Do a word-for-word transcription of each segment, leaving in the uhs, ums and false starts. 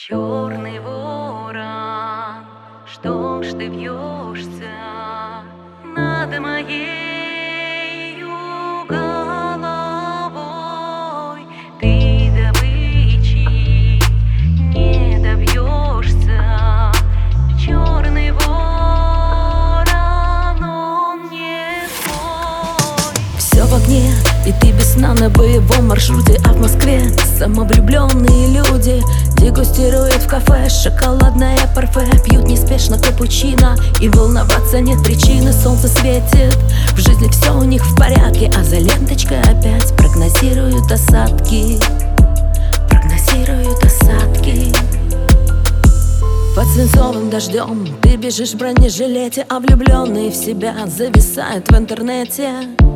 Черный ворон, что ж ты вьешься над моей головой? Ты добычи не добьешься. Черный ворон, он не твой. Все в огне, и ты без сна на боевом маршруте. А в Москве самовлюбленные люди дегустируют в кафе шоколадное парфе, пьют неспешно капучино, и волноваться нет причины. Солнце светит, в жизни все у них в порядке, а за ленточкой опять прогнозируют осадки. Прогнозируют осадки. Под свинцовым дождем ты бежишь в бронежилете, а влюбленные в себя зависают в интернете,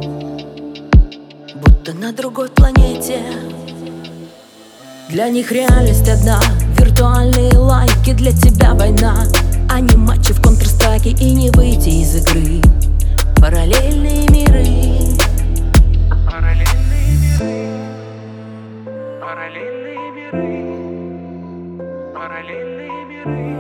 будто на другой планете. Для них реальность одна, виртуальные лайки, для тебя война, а не матчи в Counter-Strike и не выйти из игры. Параллельные миры. Параллельные миры. Параллельные миры. Параллельные миры.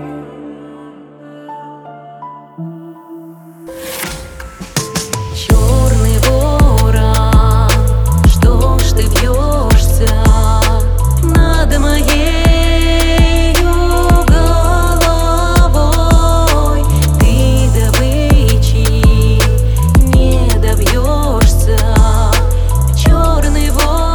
Черный ворон, что ж ты вьешься над моей головой? Ты добычи не добьешься. Черный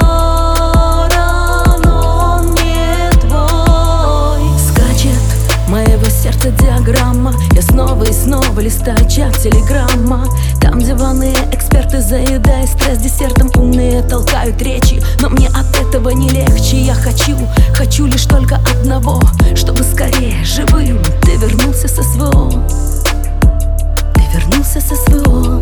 ворон, он не твой. Скачет моего сердца диаграмма, я снова и снова листаю чат телеграмма. Там диванные эксперты, заедая стресс десертом, умные толкают речи, но мне от этого не легче. Я хочу, хочу лишь только одного, чтобы скорее живым ты вернулся со СВО. Ты вернулся со СВО.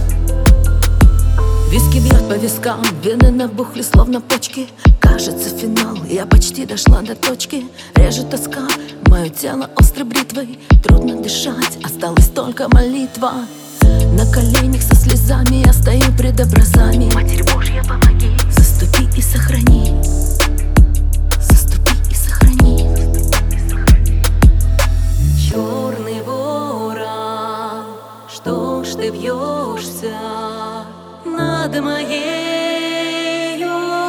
Виски бьет по вискам, вены набухли словно почки. Кажется, финал, я почти дошла до точки. Режет тоска, мое тело острой бритвой. Трудно дышать, осталась только молитва. На коленях со слезами я стою пред образами. Матерь Божья, помоги. Заступи и сохрани. Заступи и сохрани. Черный ворон, что ж ты вьешься над моей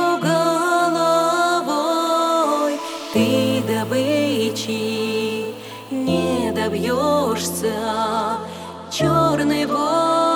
головой? Ты добычи не добьешься. Черный ворон.